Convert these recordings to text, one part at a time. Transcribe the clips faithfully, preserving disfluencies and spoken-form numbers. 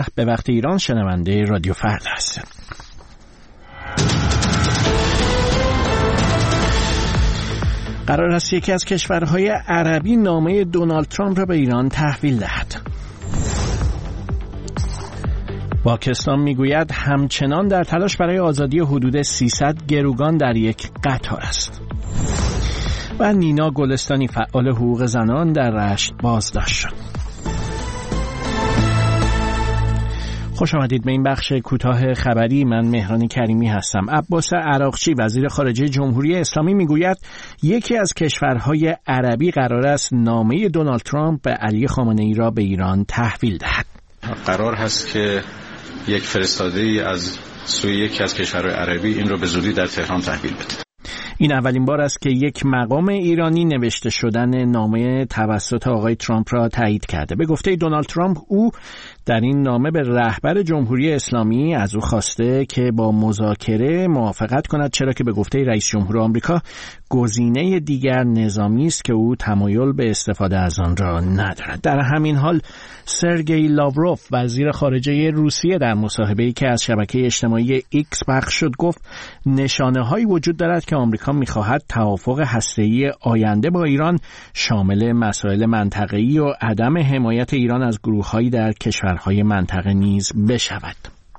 یازده به وقت ایران شنونده رادیو فردا هستید. قرار است یکی از کشورهای عربی نامه دونالد ترامپ را به ایران تحویل دهد. پاکستان میگوید همچنان در تلاش برای آزادی حدود سیصد گروگان در یک قطار است. و نینا گلستانی فعال حقوق زنان در رشت بازداشت شد. خوش آمدید به این بخش کوتاه خبری. من مهران کریمی هستم. عباس عراقچی وزیر خارجه جمهوری اسلامی میگوید یکی از کشورهای عربی قرار است نامه دونالد ترامپ به علی خامنه‌ای را به ایران تحویل دهد. قرار هست که یک فرستاده‌ای از سوی یکی از کشورهای عربی این را به زودی در تهران تحویل بده. این اولین بار است که یک مقام ایرانی نوشته شدن نامه توسط آقای ترامپ را تایید کرده. به گفته دونالد ترامپ، او در این نامه به رهبر جمهوری اسلامی از او خواسته که با مذاکره موافقت کند، چرا که به گفته رئیس جمهور آمریکا گزینه دیگر نظامی است که او تمایل به استفاده از آن را ندارد. در همین حال سرگئی لاوروف وزیر خارجه روسیه در مصاحبه‌ای که از شبکه اجتماعی ایکس پخش شد گفت نشانه‌هایی وجود دارد که آمریکا می‌خواهد توافق هسته‌ای آینده با ایران شامل مسائل منطقه‌ای و عدم حمایت ایران از گروه‌هایی در کشورهای منطقه نیز بشود.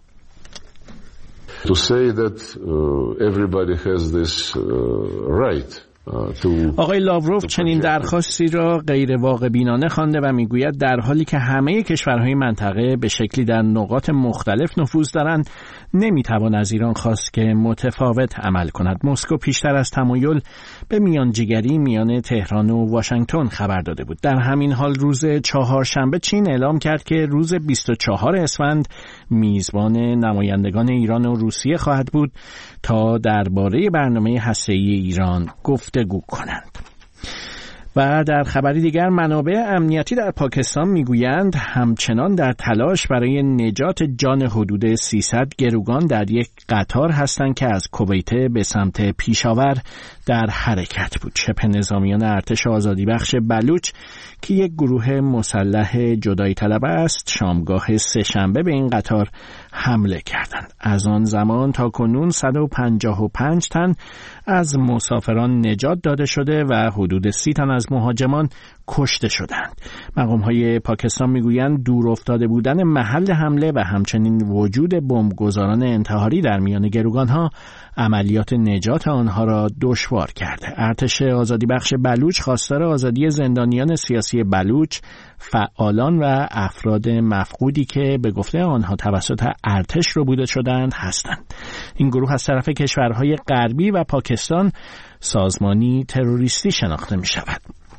To say that uh, everybody has this uh, right. آقای لاوروف چنین درخواستی را غیر واقع بینانه خوانده و میگوید در حالی که همه کشورهای منطقه به شکلی در نقاط مختلف نفوذ دارند، نمیتوان از ایران خواست که متفاوت عمل کند. مسکو پیشتر از تمایل به میانجیگری میان تهران و واشنگتن خبر داده بود. در همین حال روز چهارشنبه چین اعلام کرد که روز بیست و چهارم اسفند میزبان نمایندگان ایران و روسیه خواهد بود تا درباره برنامه هسته‌ای ایران گفتگو کنند. و در خبری دیگر منابع امنیتی در پاکستان میگویند همچنان در تلاش برای نجات جان حدود سیصد گروگان در یک قطار هستند که از کویت به سمت پیشاور در حرکت بود. شبه نظامیان ارتش آزادی بخش بلوچ که یک گروه مسلح جدایی طلب است شامگاه سه‌شنبه به این قطار حمله کردند. از آن زمان تا کنون صد و پنجاه و پنج تن از مسافران نجات داده شده و حدود سی تن از مهاجمان کشته شدند. مقام‌های پاکستان میگویند دور افتاده بودن محل حمله و همچنین وجود بمبگذاران انتحاری در میان گروگان‌ها عملیات نجات آنها را دشوار کرده. ارتش آزادی بخش بلوچ خواستار آزادی زندانیان سیاسی بلوچ، فعالان و افراد مفقودی که به گفته آنها توسط ارتش ربوده شدند هستند. این گروه از طرف کشورهای غربی و پاکستان سازمانی تروریستی شناخته می شود.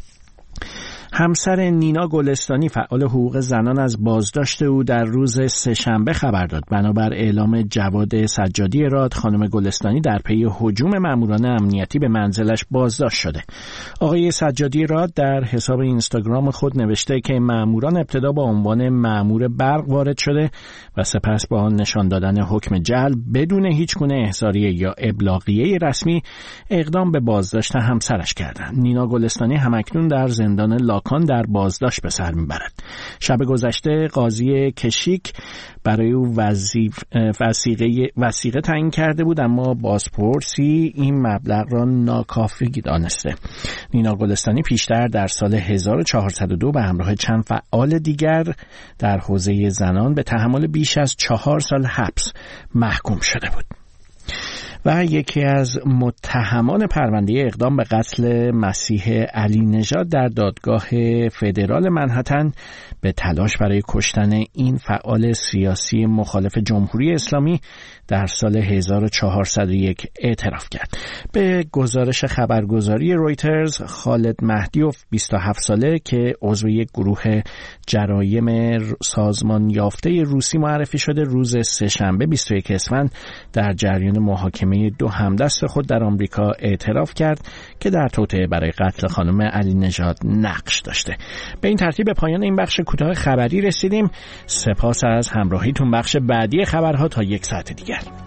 همسر نینا گلستانی فعال حقوق زنان از بازداشت او در روز سه‌شنبه خبر داد. بنابر اعلام جواد سجادی راد، خانم گلستانی در پی هجوم ماموران امنیتی به منزلش بازداشت شده. آقای سجادی راد در حساب اینستاگرام خود نوشته که ماموران ابتدا با عنوان مامور برق وارد شده و سپس با نشان دادن حکم جلب بدون هیچگونه احضاریه یا ابلاغیه رسمی اقدام به بازداشت همسرش کردند. نینا گلستانی همکنون در زندان لاکان در بازداشت به سر میبرد. شب گذشته قاضی کشیک برای او وثیقه وثیقه تعیین کرده بود، اما بازپرسی این مبلغ را ناکافی دانسته. نینا گلستانی پیشتر در سال هزار و چهارصد و دو به همراه چند فعال دیگر در حوزه زنان به تحمل بیش از چهار سال حبس محکوم شده بود. و یکی از متهمان پرونده اقدام به قتل مسیح علی نژاد در دادگاه فدرال منهتن به تلاش برای کشتن این فعال سیاسی مخالف جمهوری اسلامی در سال هزار و چهارصد و یک اعتراف کرد. به گزارش خبرگزاری رویترز، خالد مهدیوف بیست و هفت ساله که عضو یک گروه جرایم سازمان یافته روسی معرفی شده، روز سه‌شنبه بیست و یک اسفند در جریان محاکمه دو همدست خود در آمریکا اعتراف کرد که در توطئه برای قتل خانم علی نژاد نقش داشته. به این ترتیب به پایان این بخش کوتاه خبری رسیدیم. سپاس از همراهیتون. بخش بعدی خبرها تا یک ساعت دیگر.